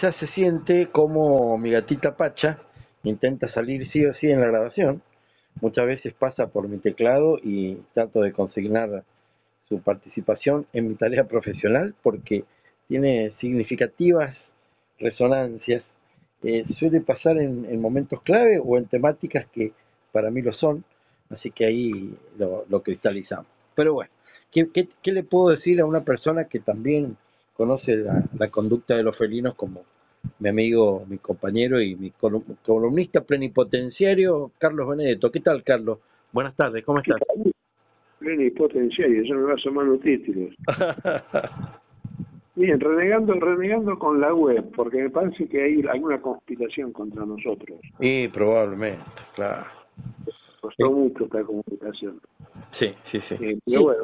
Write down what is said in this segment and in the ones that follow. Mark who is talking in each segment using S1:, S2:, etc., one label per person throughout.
S1: Ya se siente como mi gatita Pacha intenta salir sí o sí en la grabación. Muchas veces pasa por mi teclado y trato de consignar su participación en mi tarea profesional porque tiene significativas resonancias. Suele pasar en momentos clave o en temáticas que para mí lo son, así que ahí lo cristalizamos. Pero bueno, ¿qué le puedo decir a una persona que también conoce la conducta de los felinos como mi amigo, mi compañero y mi columnista plenipotenciario, Carlos Benedetto? ¿Qué tal, Carlos? Buenas tardes, ¿cómo
S2: ¿Qué
S1: estás?
S2: tal? Plenipotenciario, ya me va sumando títulos. Bien, renegando con la web, porque me parece que hay alguna conspiración contra nosotros.
S1: Y probablemente, claro.
S2: Costó mucho esta comunicación.
S1: Sí, sí, sí.
S2: Pero
S1: Sí,
S2: bueno,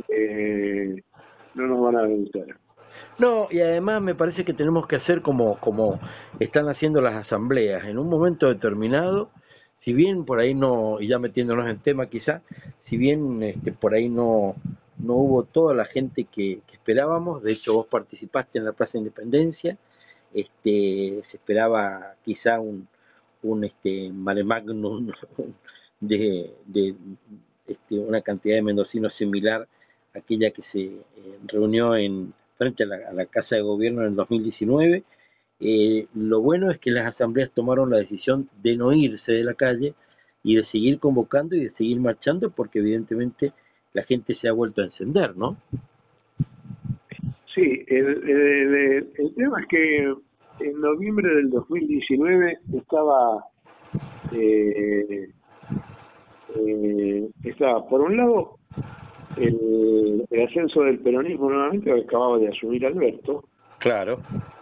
S2: no nos van a vencer.
S1: no, y además me parece que tenemos que hacer como están haciendo las asambleas. En un momento determinado, si bien por ahí no, y ya metiéndonos en tema quizá, si bien por ahí no hubo toda la gente que esperábamos, de hecho vos participaste en la Plaza Independencia, se esperaba quizá un mare magnum de una cantidad de mendocinos similar a aquella que se reunió frente a la Casa de Gobierno en el 2019. Lo bueno es que las asambleas tomaron la decisión de no irse de la calle y de seguir convocando y de seguir marchando porque evidentemente la gente se ha vuelto a encender, ¿no?
S2: Sí, el tema es que en noviembre del 2019 estaba por un lado, el ascenso del peronismo nuevamente, que acababa de asumir Alberto.
S1: Claro,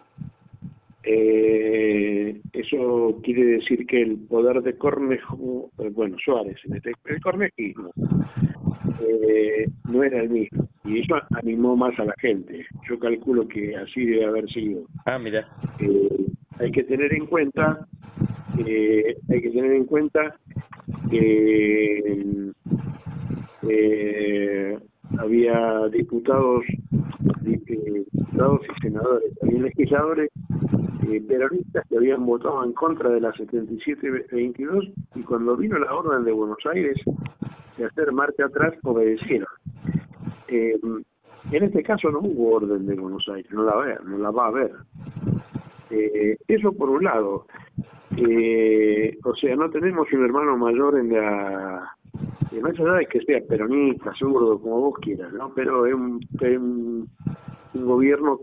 S2: Eso quiere decir que el poder de Cornejo, bueno, Suárez, el cornejismo, no era el mismo. Y eso animó más a la gente. Yo calculo que así debe haber sido.
S1: ah, mira,
S2: Hay que tener en cuenta, que había diputados y senadores, había legisladores peronistas que habían votado en contra de la 77-22 y cuando vino la orden de Buenos Aires de hacer marcha atrás obedecieron. Eh, en este caso no hubo orden de Buenos Aires, no la va a haber. Eso por un lado. O sea, no tenemos un hermano mayor más allá de que sea peronista, zurdo, como vos quieras, ¿no? Pero es un gobierno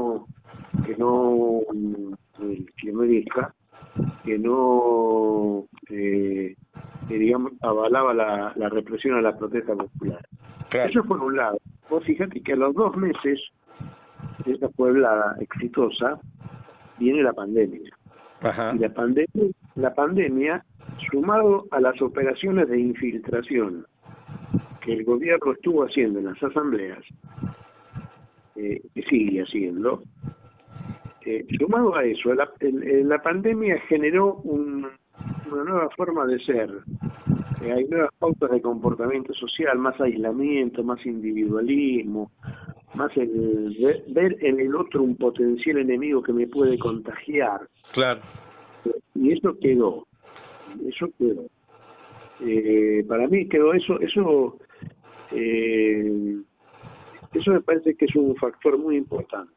S2: que no diga, que no, digamos, avalaba la represión a la protesta popular.
S1: claro,
S2: Eso por un lado. Vos fíjate que a los 2 meses de esta pueblada exitosa viene la pandemia. Y
S1: ajá,
S2: la pandemia, sumado a las operaciones de infiltración que el gobierno estuvo haciendo en las asambleas, que sigue haciendo, sumado a eso, la pandemia generó una nueva forma de ser. Hay nuevas pautas de comportamiento social, más aislamiento, más individualismo, más ver en el otro un potencial enemigo que me puede contagiar.
S1: claro.
S2: Y eso quedó. Para mí quedó eh, eso me parece que es un factor muy importante.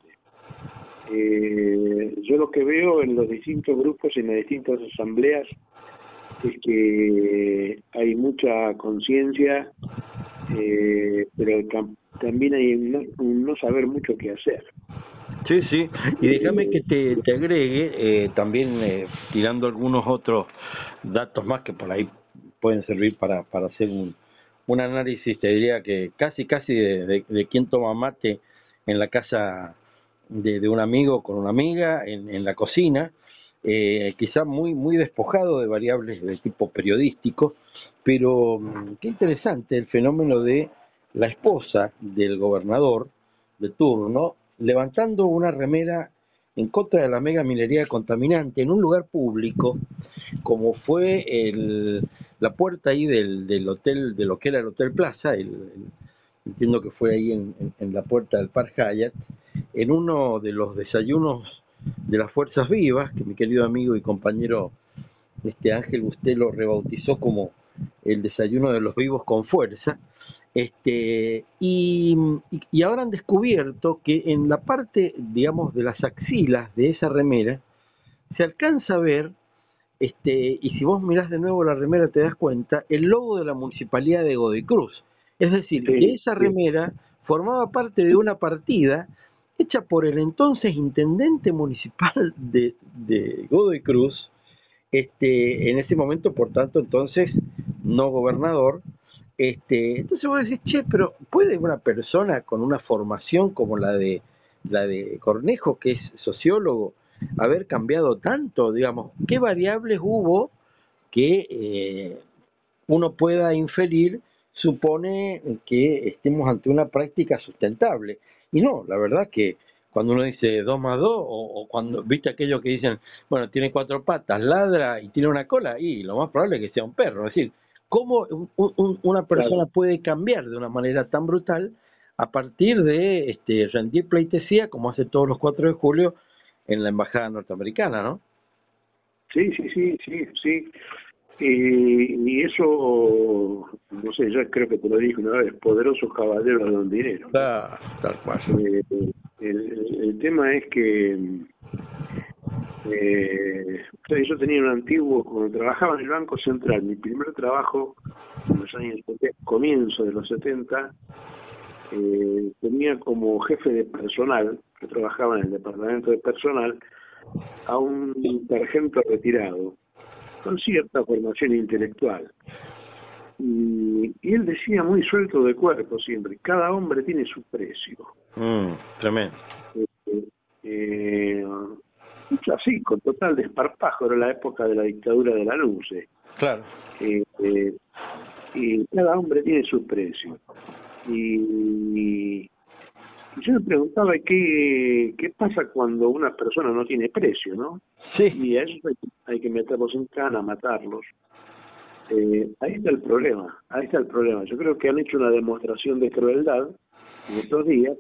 S2: Yo lo que veo en los distintos grupos, en las distintas asambleas, es que hay mucha conciencia, pero también hay un no saber mucho qué hacer.
S1: Sí, sí, y déjame que te agregue, también tirando algunos otros datos más que por ahí pueden servir para hacer un análisis, te diría que casi de quién toma mate en la casa de un amigo con una amiga, en la cocina, quizá muy despojado de variables de tipo periodístico, pero qué interesante el fenómeno de la esposa del gobernador de turno levantando una remera en contra de la mega minería contaminante en un lugar público, como fue la puerta ahí del hotel, de lo que era el Hotel Plaza, entiendo que fue ahí en la puerta del Park Hyatt, en uno de los desayunos de las fuerzas vivas, que mi querido amigo y compañero Ángel usted lo rebautizó como el desayuno de los vivos con fuerza. Y ahora han descubierto que en la parte, digamos, de las axilas de esa remera se alcanza a ver, y si vos mirás de nuevo la remera te das cuenta, el logo de la Municipalidad de Godoy Cruz. Es decir, que
S2: Sí,
S1: esa
S2: sí,
S1: remera formaba parte de una partida hecha por el entonces intendente municipal de Godoy Cruz, en ese momento, por tanto, entonces, no gobernador. Entonces vos decís, che, pero ¿puede una persona con una formación como la de Cornejo, que es sociólogo, haber cambiado tanto? Digamos, ¿qué variables hubo que uno pueda inferir, supone que estemos ante una práctica sustentable? Y no, la verdad que cuando uno dice 2 más 2, o cuando, viste aquello que dicen, bueno, tiene 4 patas, ladra y tiene una cola, y lo más probable es que sea un perro. Es decir, ¿cómo una
S2: claro.
S1: persona puede cambiar de una manera tan brutal a partir de rendir pleitesía, como hace todos los 4 de julio en la embajada norteamericana, ¿no?
S2: Sí, sí, sí, sí, sí. Y eso, no sé, ya creo que te lo dije una vez, poderosos caballeros don dinero, ¿no?
S1: Claro, tal cual.
S2: Eh, el tema es que yo tenía un antiguo, cuando trabajaba en el Banco Central, mi primer trabajo en los años 70, comienzo de los 70, tenía como jefe de personal, que trabajaba en el departamento de personal, a un sargento retirado, con cierta formación intelectual. Y él decía muy suelto de cuerpo siempre, cada hombre tiene su precio.
S1: Tremendo.
S2: Eh, eh, Así, con total desparpajo, era la época de la dictadura de la Luce.
S1: Claro.
S2: Eh, eh, y cada hombre tiene su precio. Y yo me preguntaba qué pasa cuando una persona no tiene precio, ¿no?
S1: Sí.
S2: Y a eso hay que meterlos en cana, matarlos. Ahí está el problema, ahí está el problema. Yo creo que han hecho una demostración de crueldad en estos días,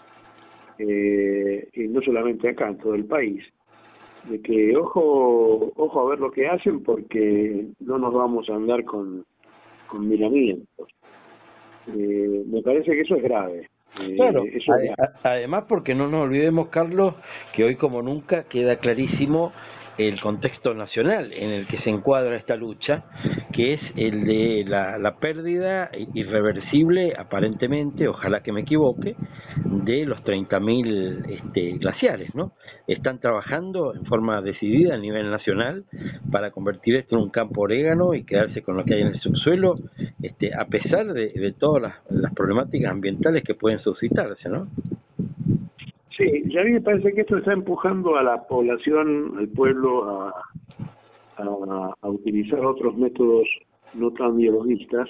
S2: y no solamente acá, en todo el país, de que ojo a ver lo que hacen, porque no nos vamos a andar con miramientos. Me parece que eso es grave.
S1: Claro,
S2: Eso es grave.
S1: además porque no nos olvidemos, Carlos, que hoy como nunca queda clarísimo el contexto nacional en el que se encuadra esta lucha, que es el de la pérdida irreversible, aparentemente, ojalá que me equivoque, de los 30.000 glaciares, ¿no? Están trabajando en forma decidida a nivel nacional para convertir esto en un campo orégano y quedarse con lo que hay en el subsuelo, a pesar de todas las problemáticas ambientales que pueden suscitarse, ¿no?
S2: Sí, y a mí me parece que esto está empujando a la población, al pueblo, a utilizar otros métodos no tan biologistas,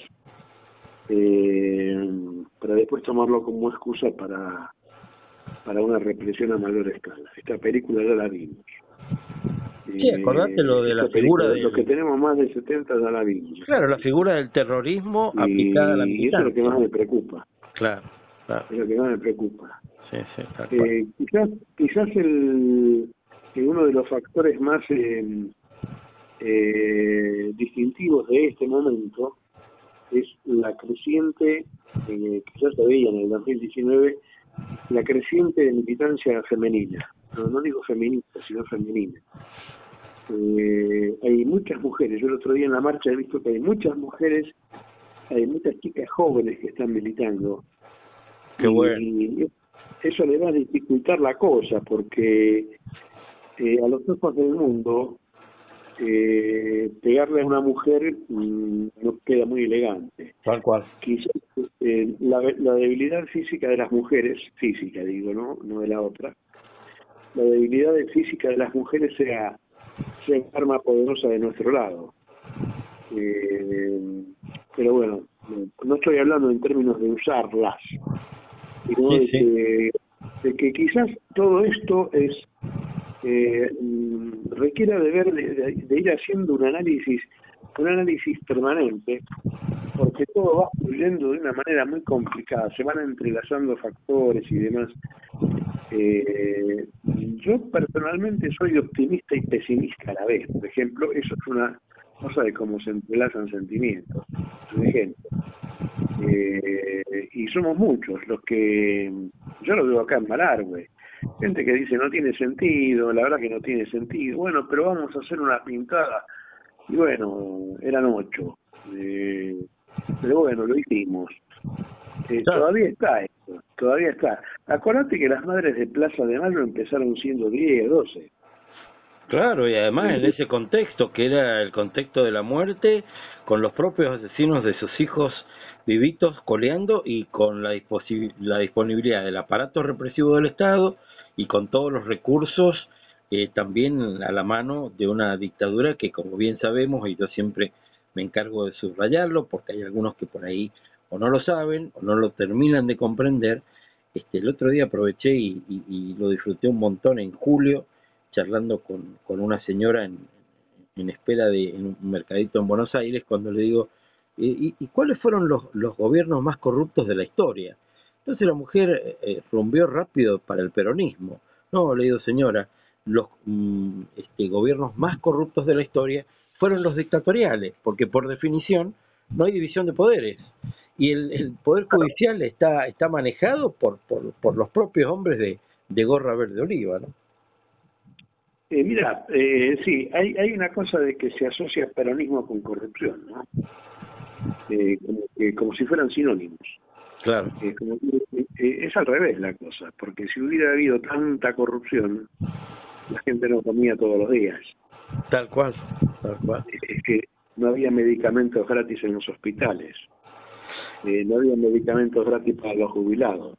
S2: para después tomarlo como excusa para una represión a mayor escala. Esta película ya la vimos.
S1: Sí, acordate lo de la
S2: Esta
S1: figura
S2: película, los que
S1: del,
S2: tenemos más de 70 ya la vimos, esta
S1: claro, la
S2: película.
S1: figura del terrorismo aplicada a la
S2: Y eso es lo que
S1: militancia.
S2: más me preocupa,
S1: Claro, claro,
S2: es lo que más me preocupa.
S1: sí, sí, tal cual.
S2: Quizás uno de los factores más distintivos de este momento es la creciente, que ya se veía en el 2019, la creciente militancia femenina. No digo feminista, sino femenina. Hay muchas mujeres, yo el otro día en la marcha he visto que hay muchas mujeres, hay muchas chicas jóvenes que están militando,
S1: Qué bueno.
S2: y eso le va a dificultar la cosa, porque a los ojos del mundo, pegarle a una mujer no queda muy elegante.
S1: Tal cual.
S2: Quizás la debilidad física de las mujeres, física digo, no de la otra, la debilidad física de las mujeres sea un arma poderosa de nuestro lado. Pero bueno, no estoy hablando en términos de usarlas, sino
S1: Sí, sí.
S2: de que quizás todo esto requiera de ir haciendo un análisis permanente, porque todo va fluyendo de una manera muy complicada, se van entrelazando factores y demás. Yo personalmente soy optimista y pesimista a la vez. Por ejemplo, eso es una cosa de cómo se entrelazan sentimientos. Es un ejemplo. Y somos muchos los que, yo lo veo acá en Malargüe, gente que dice no tiene sentido, la verdad que no tiene sentido, bueno, pero vamos a hacer una pintada, y bueno, eran 8, pero bueno, lo hicimos.
S1: Claro,
S2: Todavía está esto, todavía está. Acordate que las madres de Plaza de Mayo empezaron siendo 10, 12.
S1: claro, y además en ese contexto, que era el contexto de la muerte, con los propios asesinos de sus hijos vivitos coleando y con la disponibilidad del aparato represivo del Estado y con todos los recursos también a la mano de una dictadura que, como bien sabemos, y yo siempre me encargo de subrayarlo, porque hay algunos que por ahí o no lo saben o no lo terminan de comprender. El otro día aproveché y lo disfruté un montón en julio, charlando con una señora en espera en un mercadito en Buenos Aires, cuando le digo, ¿y cuáles fueron los gobiernos más corruptos de la historia? Entonces la mujer rumbeó rápido para el peronismo. No, le digo, señora, los gobiernos más corruptos de la historia fueron los dictatoriales, porque por definición no hay división de poderes. Y el poder judicial está manejado por los propios hombres de gorra verde oliva, ¿no?
S2: Mira, sí, hay una cosa de que se asocia peronismo con corrupción, ¿no? Como si fueran sinónimos.
S1: Claro.
S2: Es al revés la cosa, porque si hubiera habido tanta corrupción, la gente no comía todos los días.
S1: Tal cual, tal cual.
S2: Es que no había medicamentos gratis en los hospitales, no había medicamentos gratis para los jubilados.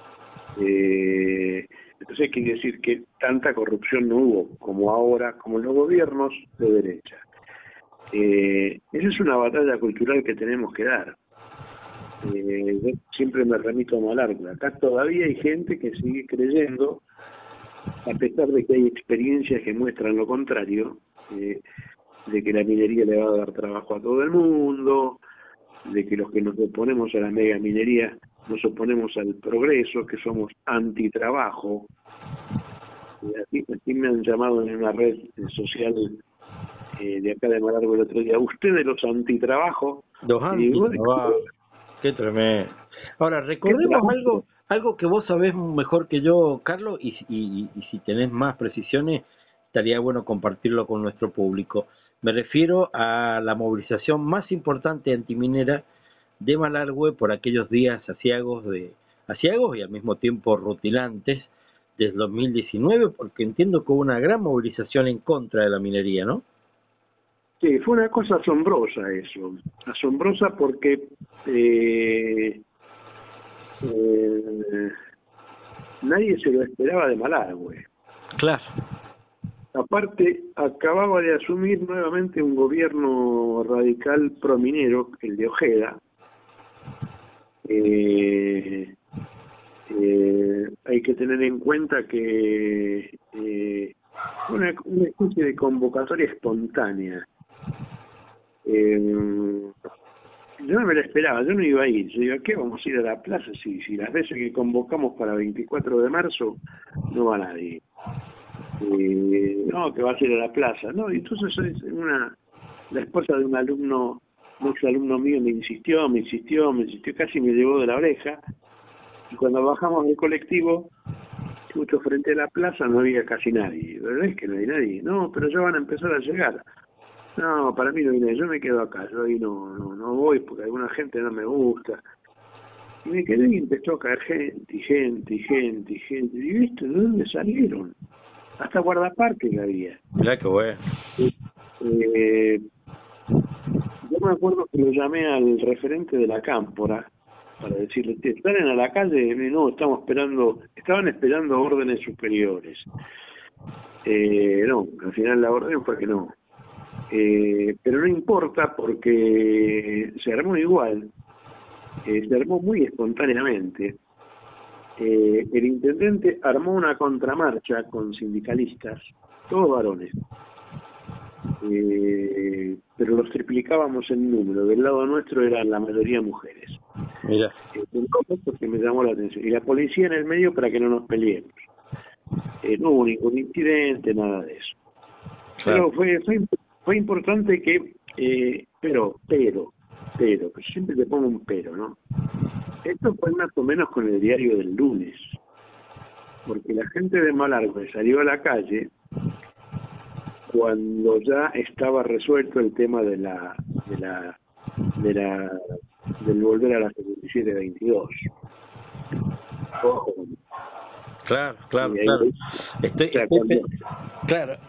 S2: Entonces quiere decir que tanta corrupción no hubo como ahora, como en los gobiernos de derecha. Esa es una batalla cultural que tenemos que dar. Yo siempre me remito a Malargüe. Acá todavía hay gente que sigue creyendo, a pesar de que hay experiencias que muestran lo contrario, de que la minería le va a dar trabajo a todo el mundo, de que los que nos oponemos a la mega minería nos oponemos al progreso, que somos antitrabajo. Así me han llamado en una red social de acá de Malargüe el otro día, ustedes los antitrabajo.
S1: Los
S2: Y digo,
S1: antitrabajo. Qué tremendo. Ahora,
S2: ¿qué
S1: recordemos
S2: trabajo?
S1: algo que vos sabés mejor que yo, Carlos, y si tenés más precisiones, estaría bueno compartirlo con nuestro público. Me refiero a la movilización más importante antiminera de Malargüe por aquellos días aciagos y al mismo tiempo rutilantes del 2019, porque entiendo que hubo una gran movilización en contra de la minería, ¿no?
S2: Sí, fue una cosa asombrosa eso, asombrosa porque eh, nadie se lo esperaba de Malargüe.
S1: Claro.
S2: Aparte, acababa de asumir nuevamente un gobierno radical prominero, el de Ojeda. Hay que tener en cuenta que una especie de convocatoria espontánea. Yo no me la esperaba, yo no iba a ir. Yo digo, ¿qué vamos a ir a la plaza? Si las veces que convocamos para 24 de marzo no va nadie. No, que vas a ir a la plaza. No, y entonces la esposa de un alumno, un exalumno mío, me insistió, casi me llevó de la oreja. Y cuando bajamos del colectivo, justo frente a la plaza, no había casi nadie. ¿Verdad es que no hay nadie? No, pero ya van a empezar a llegar. No, para mí no viene, yo me quedo acá, yo ahí no voy porque alguna gente no me gusta. Y me quedé y empezó a caer gente. Y viste, ¿de dónde salieron? Hasta guardaparques que había.
S1: Mirá qué bueno.
S2: Eh, yo me acuerdo que lo llamé al referente de la Cámpora para decirle, ¿salen a la calle? No, estaban esperando órdenes superiores. No, al final la orden fue que no. Pero no importa porque se armó igual, se armó muy espontáneamente. El intendente armó una contramarcha con sindicalistas, todos varones, pero los triplicábamos en número. Del lado nuestro eran la mayoría mujeres.
S1: Mira.
S2: Un porque me llamó la atención. Y la policía en el medio para que no nos peleemos. no hubo ningún incidente, nada de eso.
S1: Claro.
S2: Pero fue importante que, pero, que siempre le pongo un pero, ¿no? Esto fue más o menos con el diario del lunes, porque la gente de Malargüe salió a la calle cuando ya estaba resuelto el tema del volver a la 77-22. Ojo.
S1: Claro.
S2: Y ahí,
S1: Estoy,
S2: o sea,
S1: estoy, pe- claro,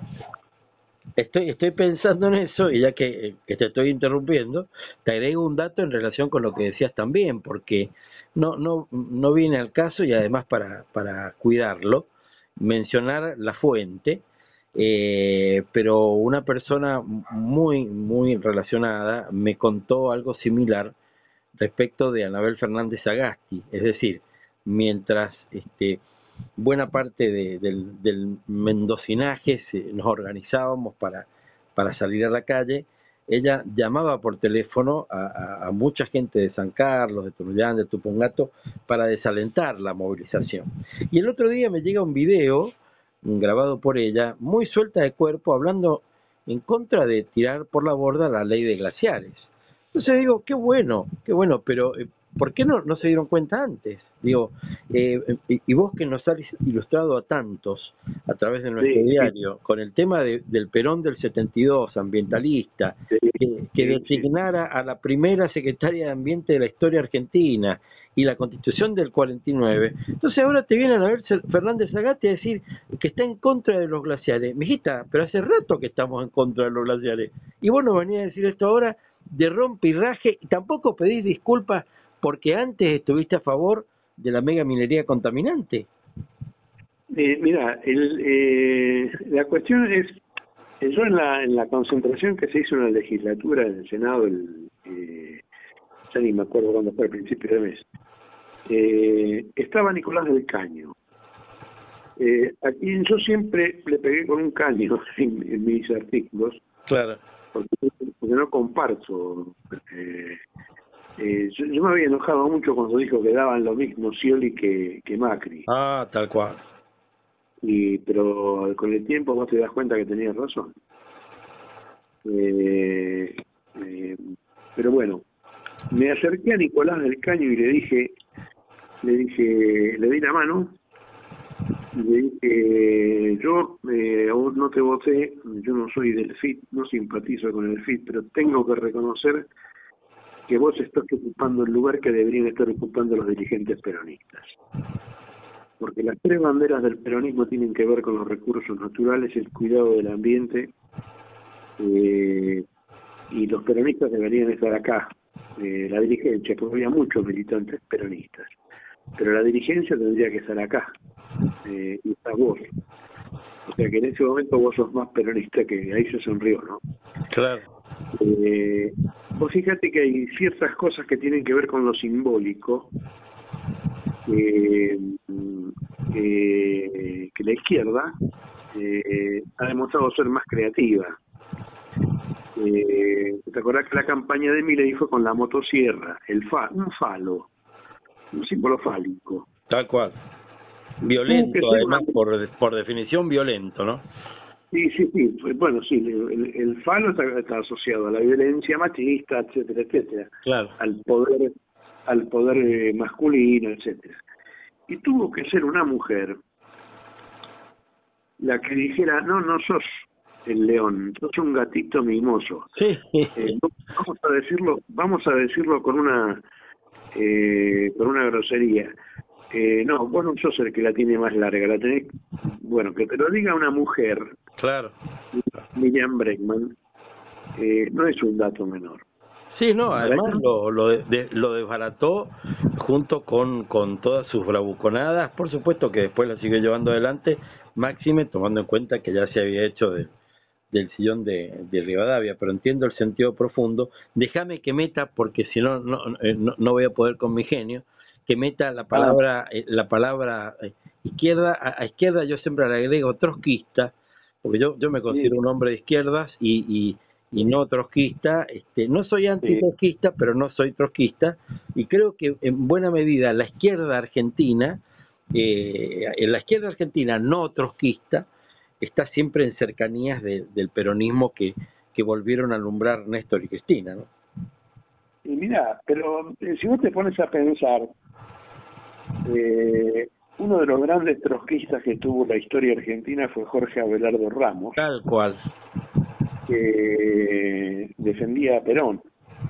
S1: estoy pensando en eso y ya que te estoy interrumpiendo, te agrego un dato en relación con lo que decías también, porque no viene al caso y además para cuidarlo, mencionar la fuente, pero una persona muy relacionada me contó algo similar respecto de Anabel Fernández Sagasti, es decir, mientras buena parte del mendocinaje nos organizábamos para salir a la calle, ella llamaba por teléfono a mucha gente de San Carlos, de Tunuyán, de Tupungato, para desalentar la movilización. Y el otro día me llega un video grabado por ella, muy suelta de cuerpo, hablando en contra de tirar por la borda la ley de glaciares. Entonces digo, qué bueno, pero ¿por qué no se dieron cuenta antes? Digo, y vos que nos has ilustrado a tantos a través de nuestro
S2: sí,
S1: diario, con el tema del Perón del 72, ambientalista,
S2: sí,
S1: que
S2: sí.
S1: designara a la primera secretaria de Ambiente de la historia argentina y la Constitución del 49. Entonces ahora te vienen a ver Fernández Sagasti a decir que está en contra de los glaciares. Mijita, pero hace rato que estamos en contra de los glaciares. Y vos nos venís a decir esto ahora de rompe y raje, y tampoco pedís disculpas porque antes estuviste a favor de la mega minería contaminante.
S2: Mira, la cuestión es, yo en la concentración que se hizo en la legislatura, en el Senado, ya ni me acuerdo cuándo fue, al principio de mes, estaba Nicolás del Caño, a quien yo siempre le pegué con un caño en mis artículos,
S1: Claro.
S2: porque no comparto. Yo me había enojado mucho cuando dijo que daban lo mismo Scioli que Macri.
S1: Ah, tal cual.
S2: Pero con el tiempo vos te das cuenta que tenías razón. Eh, eh, pero bueno, me acerqué a Nicolás del Caño y le di la mano y le dije, yo aún no te voté, yo no soy del FIT, no simpatizo con el FIT, pero tengo que reconocer que vos estás ocupando el lugar que deberían estar ocupando los dirigentes peronistas. Porque las tres banderas del peronismo tienen que ver con los recursos naturales, el cuidado del ambiente, y los peronistas deberían estar acá, la dirigencia, porque había muchos militantes peronistas, pero la dirigencia tendría que estar acá, y está vos. O sea que en ese momento vos sos más peronista, que ahí se sonrió, ¿no?
S1: Claro.
S2: Vos fíjate que hay ciertas cosas que tienen que ver con lo simbólico, que la izquierda ha demostrado ser más creativa. ¿Te acordás que la campaña de Milei fue con la motosierra, un falo, un símbolo fálico?
S1: Tal cual.
S2: Tuvo que
S1: Violento,
S2: ser
S1: además, por definición violento, ¿no?
S2: Sí. Bueno, sí, el falo está asociado a la violencia machista, etcétera, etcétera,
S1: Claro.
S2: al poder masculino, etcétera. Y tuvo que ser una mujer la que dijera, no sos el león, sos un gatito mimoso.
S1: Sí.
S2: Vamos a decirlo con una grosería. No, vos no sos el que la tiene más larga, la tenés, bueno, que te lo diga una mujer,
S1: Claro.
S2: Miriam Bregman, no es un dato menor.
S1: Sí, no,
S2: Para
S1: además
S2: eso,
S1: lo desbarató junto con todas sus bravuconadas, por supuesto que después la siguió llevando adelante, máxime tomando en cuenta que ya se había hecho del sillón de Rivadavia, pero entiendo el sentido profundo. Déjame que meta, porque si no, no voy a poder con mi genio, que meta la palabra izquierda, a izquierda yo siempre le agrego trotskista, porque yo me
S2: sí,
S1: considero un hombre de izquierdas y no trotskista, no soy
S2: sí,
S1: antitrotskista, pero no soy trotskista, y creo que en buena medida la izquierda argentina en la izquierda argentina no trotskista está siempre en cercanías del peronismo que volvieron a alumbrar Néstor y Cristina, ¿no?
S2: Y mira, pero si vos te pones a pensar, uno de los grandes trotskistas que tuvo la historia argentina fue Jorge Abelardo Ramos,
S1: Tal cual.
S2: que defendía a Perón.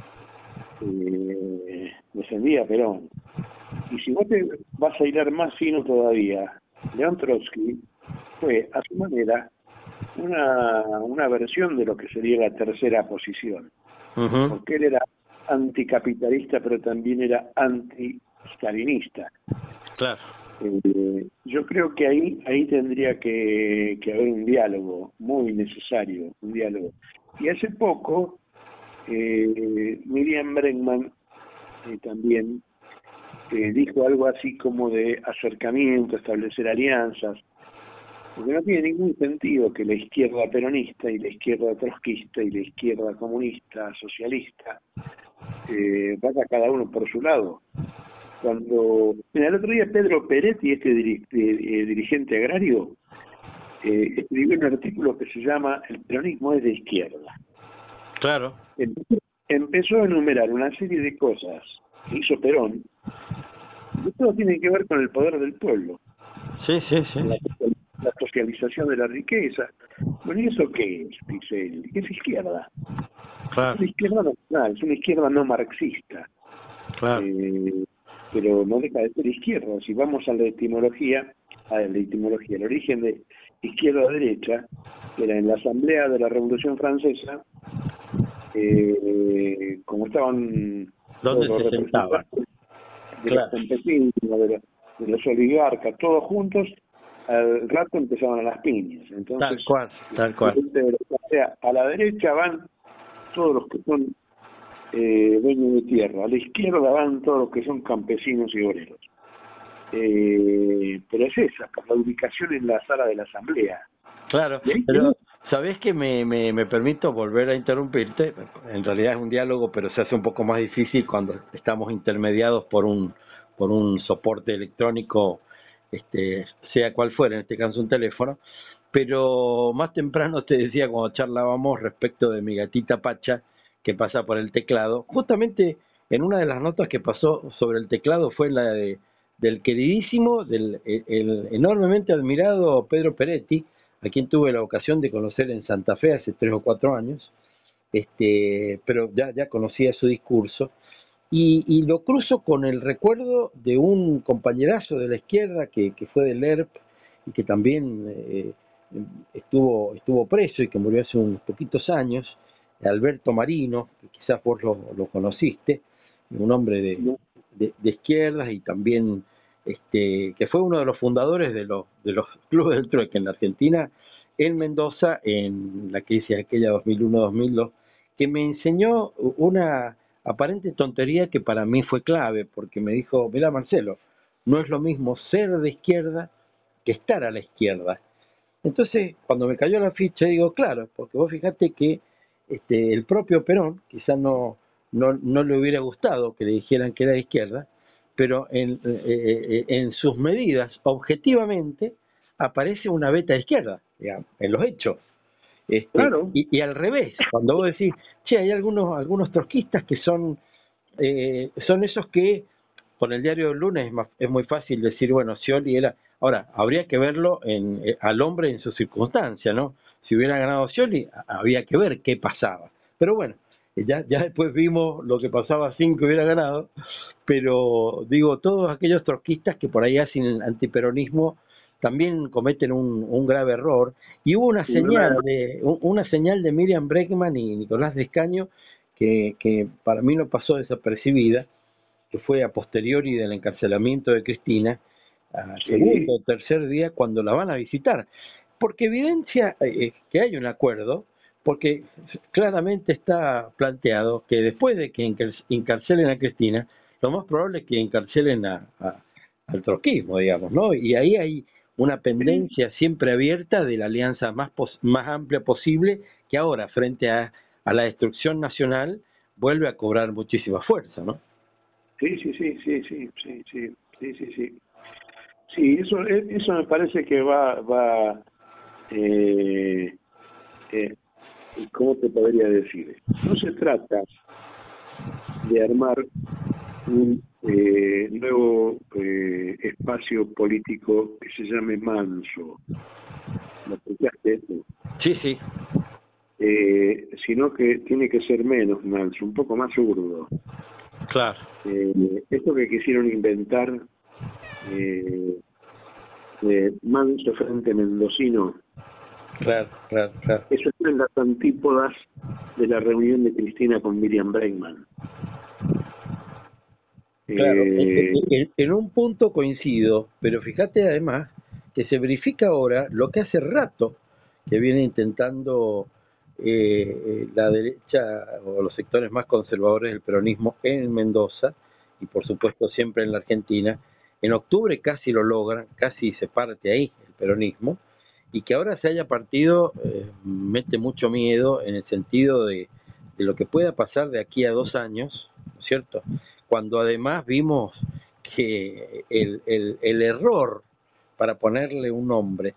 S2: Defendía a Perón. Y si vos te vas a hilar más fino todavía, León Trotsky fue, a su manera, una versión de lo que sería la tercera posición.
S1: Uh-huh.
S2: Porque él era anticapitalista, pero también era anti-stalinista.
S1: Claro.
S2: Yo creo que ahí tendría que haber un diálogo muy necesario, un diálogo. Y hace poco, Miriam Bregman también dijo algo así como de acercamiento, establecer alianzas, porque no tiene ningún sentido que la izquierda peronista y la izquierda trotskista y la izquierda comunista, socialista, vaya cada uno por su lado. Cuando, mira, el otro día Pedro Peretti, este dirigente agrario, escribió un artículo que se llama El peronismo es de izquierda.
S1: Claro.
S2: Empezó a enumerar una serie de cosas que hizo Perón, y todo tiene que ver con el poder del pueblo.
S1: Sí, sí, sí.
S2: La socialización de la riqueza. Bueno, ¿y eso qué es? Dice él. ¿Qué es izquierda?
S1: Claro.
S2: Es una izquierda nacional, es una izquierda no marxista.
S1: Claro.
S2: Pero no deja de ser izquierda. Si vamos a la etimología, el origen de izquierda-derecha, que era en la Asamblea de la Revolución Francesa, como estaban
S1: ¿Dónde
S2: todos los
S1: se sentaban?
S2: de
S1: Claro.
S2: los campesinos, de los oligarcas, todos juntos, al rato empezaban a las piñas. Entonces,
S1: Tal cual, tal cual.
S2: O sea, a la derecha van todos los que son dueños de tierra, a la izquierda van todos los que son campesinos y obreros. Pero es esa, por la ubicación en la sala de la asamblea.
S1: Claro, pero ¿sabés que me permito volver a interrumpirte? En realidad es un diálogo, pero se hace un poco más difícil cuando estamos intermediados por un soporte electrónico, sea cual fuera, en este caso un teléfono. Pero más temprano te decía cuando charlábamos respecto de mi gatita Pacha, que pasa por el teclado. Justamente en una de las notas que pasó sobre el teclado fue la del queridísimo, el enormemente admirado Pedro Peretti, a quien tuve la ocasión de conocer en Santa Fe hace 3 o 4 años, pero ya conocía su discurso, y lo cruzo con el recuerdo de un compañerazo de la izquierda que fue del ERP y que también estuvo preso y que murió hace unos poquitos años, Alberto Marino, que quizás vos lo conociste, un hombre de izquierdas y también que fue uno de los fundadores de los clubes del trueque en la Argentina, en Mendoza, en la crisis aquella 2001-2002, que me enseñó una aparente tontería que para mí fue clave, porque me dijo, mira Marcelo, no es lo mismo ser de izquierda que estar a la izquierda. Entonces, cuando me cayó la ficha, digo, claro, porque vos fijate que el propio Perón quizás no le hubiera gustado que le dijeran que era de izquierda, pero en sus medidas, objetivamente, aparece una beta de izquierda, digamos, en los hechos.
S2: Claro.
S1: Y al revés, cuando vos decís, che, hay algunos trotskistas que son esos que, con el diario del lunes es muy fácil decir, bueno, Scioli era... Ahora, habría que verlo al hombre en su circunstancia, ¿no? Si hubiera ganado Scioli, había que ver qué pasaba. Pero bueno, ya después vimos lo que pasaba sin que hubiera ganado, pero digo, todos aquellos trotskistas que por ahí hacen antiperonismo también cometen un grave error. Y hubo una señal de Miriam Bregman y Nicolás Descaño que para mí no pasó desapercibida, que fue a posteriori del encarcelamiento de Cristina, al segundo o tercer día cuando la van a visitar, porque evidencia que hay un acuerdo, porque claramente está planteado que después de que encarcelen a Cristina, lo más probable es que encarcelen al trotskismo, digamos, ¿no? Y ahí hay una pendencia siempre abierta de la alianza más amplia posible, que ahora, frente a la destrucción nacional, vuelve a cobrar muchísima fuerza, ¿no?
S2: Sí. Sí, eso me parece que va eh, eh, ¿cómo te podría decir? No se trata de armar un nuevo espacio político que se llame manso, ¿lo escuchaste esto?
S1: Sí, sí,
S2: Sino que tiene que ser menos manso, un poco más zurdo.
S1: claro,
S2: Esto que quisieron inventar, eh, manso frente mendocino,
S1: claro, claro, claro.
S2: eso está en las antípodas de la reunión de Cristina con Miriam Bregman.
S1: Claro,
S2: Eh,
S1: en un punto coincido, pero fíjate además que se verifica ahora lo que hace rato que viene intentando la derecha o los sectores más conservadores del peronismo en Mendoza y por supuesto siempre en la Argentina. En octubre casi lo logran, casi se parte ahí el peronismo, y que ahora se haya partido mete mucho miedo en el sentido de lo que pueda pasar de aquí a 2 años, ¿no es cierto? Cuando además vimos que el error, para ponerle un nombre,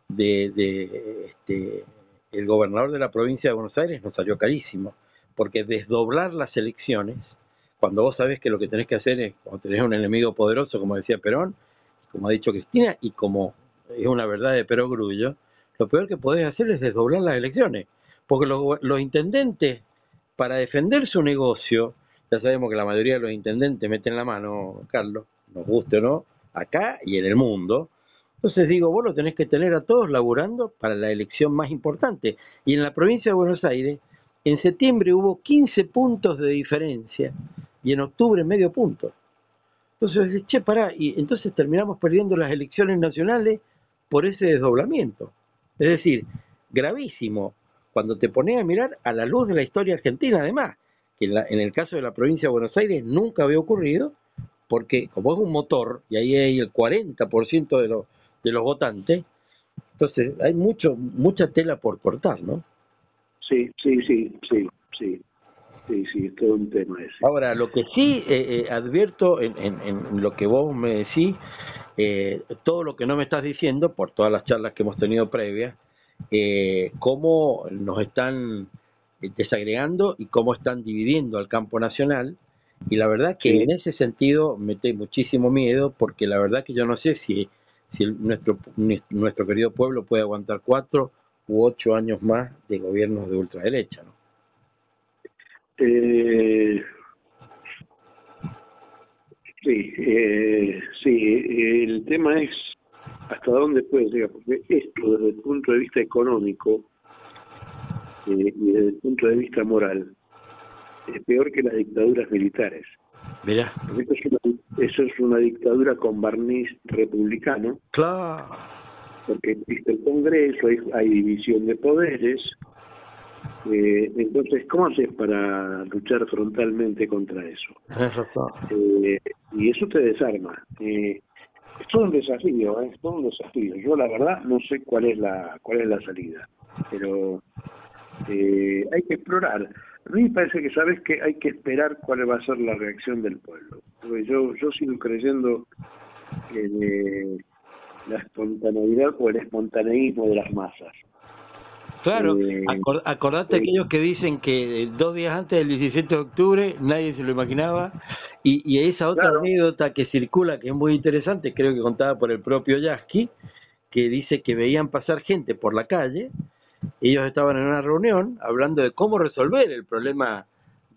S1: el gobernador de la provincia de Buenos Aires nos salió carísimo, porque desdoblar las elecciones, cuando vos sabés que lo que tenés que hacer es, cuando tenés un enemigo poderoso, como decía Perón, como ha dicho Cristina, y como es una verdad de perogrullo, lo peor que podés hacer es desdoblar las elecciones, porque los intendentes, para defender su negocio, ya sabemos que la mayoría de los intendentes meten la mano, Carlos, nos guste o no, acá y en el mundo. Entonces digo, vos lo tenés que tener a todos laburando para la elección más importante. Y en la provincia de Buenos Aires, en septiembre hubo 15 puntos de diferencia y en octubre medio punto. Entonces, che, pará, y entonces terminamos perdiendo las elecciones nacionales por ese desdoblamiento. Es decir, gravísimo, cuando te pones a mirar a la luz de la historia argentina, además, que en el caso de la provincia de Buenos Aires nunca había ocurrido, porque como es un motor, y ahí hay el 40% de los votantes, entonces hay mucha tela por cortar, ¿no?
S2: sí, sí, sí, sí, sí, sí, sí, es todo un tema ese.
S1: Ahora, lo que sí advierto en lo que vos me decís, todo lo que no me estás diciendo, por todas las charlas que hemos tenido previas, cómo nos están desagregando y cómo están dividiendo al campo nacional. Y la verdad que
S2: Sí.
S1: en ese sentido me da muchísimo miedo, porque la verdad que yo no sé si nuestro querido pueblo puede aguantar 4 u 8 años más de gobiernos de ultraderecha, ¿no?
S2: Eh, sí, sí, el tema es hasta dónde puede llegar, porque esto desde el punto de vista económico y desde el punto de vista moral es peor que las dictaduras militares.
S1: Mirá,
S2: Porque eso es una dictadura con barniz republicano,
S1: claro,
S2: porque existe el Congreso, hay división de poderes. Entonces, ¿cómo haces para luchar frontalmente contra eso?
S1: tenés razón.
S2: Eh, y eso te desarma. Es todo un desafío, es todo un desafío. Yo la verdad no sé cuál es la salida, pero hay que explorar. A mí me parece que sabes que hay que esperar cuál va a ser la reacción del pueblo. Porque yo sigo creyendo en la espontaneidad o el espontaneísmo de las masas.
S1: Claro,
S2: Eh,
S1: acordate
S2: eh,
S1: aquellos que dicen que 2 días antes del 17 de octubre nadie se lo imaginaba, y esa otra
S2: claro,
S1: anécdota que circula, que es muy interesante, creo que contada por el propio Yasky, que dice que veían pasar gente por la calle, ellos estaban en una reunión hablando de cómo resolver el problema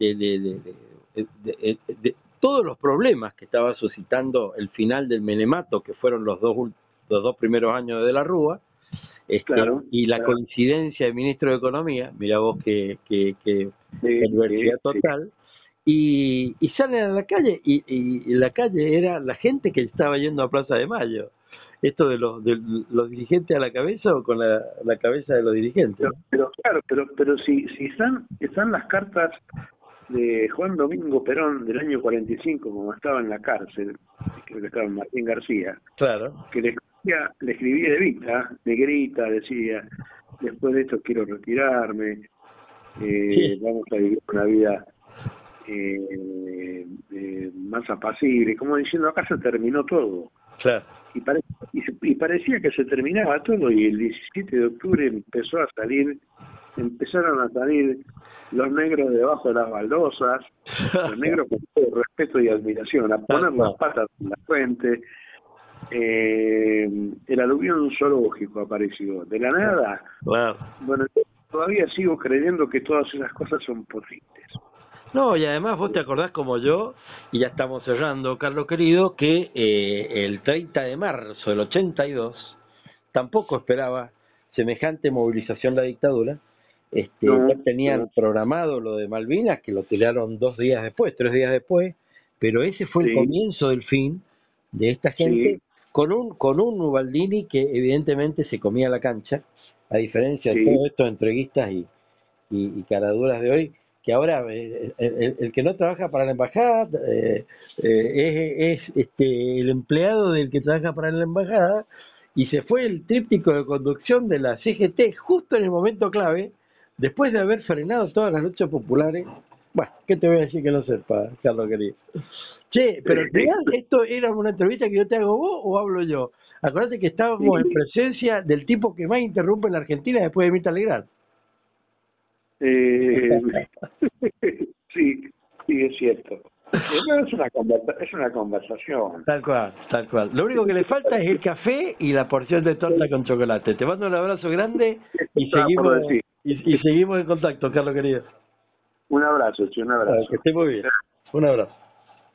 S1: de todos los problemas que estaba suscitando el final del menemato, que fueron los dos primeros años de la Rúa,
S2: claro,
S1: y la
S2: claro.
S1: coincidencia del ministro de Economía, mira vos que
S2: Sí, sí,
S1: universidad
S2: sí.
S1: total, y salen a la calle, y la calle era la gente que estaba yendo a Plaza de Mayo. Esto de los dirigentes a la cabeza o con la cabeza de los dirigentes, ¿no?
S2: Pero claro, pero si están las cartas de Juan Domingo Perón del año 45, como estaba en la cárcel, creo que estaba en Martín García,
S1: Claro.
S2: que le escribía Evita, negrita, decía, después de esto quiero retirarme,
S1: Sí,
S2: vamos a vivir una vida más apacible, como diciendo, acá se terminó todo.
S1: claro.
S2: y parecía que se terminaba todo, y el 17 de octubre empezaron a salir los negros debajo de las baldosas, los negros con todo respeto y admiración, a poner las patas en la frente. El aluvión zoológico apareció de la nada.
S1: Claro.
S2: Bueno, todavía sigo creyendo que todas esas cosas son posibles.
S1: No, y además vos te acordás como yo, y ya estamos cerrando, Carlos querido, que el 30 de marzo del 82 tampoco esperaba semejante movilización la dictadura.
S2: No,
S1: Ya tenían
S2: no,
S1: programado lo de Malvinas, que lo tiraron 2 días después, 3 días después, pero ese fue el
S2: sí,
S1: comienzo del fin de esta gente,
S2: sí,
S1: con un Ubaldini que evidentemente se comía la cancha, a diferencia de
S2: sí,
S1: todos estos entreguistas y caraduras de hoy, que ahora el que no trabaja para la embajada es el empleado del que trabaja para la embajada, y se fue el tríptico de conducción de la CGT justo en el momento clave, después de haber frenado todas las luchas populares. Bueno, ¿qué te voy a decir que no sepa, Carlos querido? Che, pero al final esto era una entrevista que yo te hago vos o hablo yo. Acordate que estábamos en
S2: sí.
S1: presencia del tipo que más interrumpe en la Argentina después de Mirta Legrand.
S2: Eh, sí, sí, es cierto. No, es una conversación.
S1: Tal cual, tal cual. Lo único que le falta es el café y la porción de torta con chocolate. Te mando un abrazo grande
S2: Esto
S1: y
S2: estaba por
S1: seguimos
S2: decir.
S1: y seguimos en contacto, Carlos querido.
S2: Un abrazo, che, un
S1: Que
S2: abrazo.
S1: esté muy bien. Un abrazo.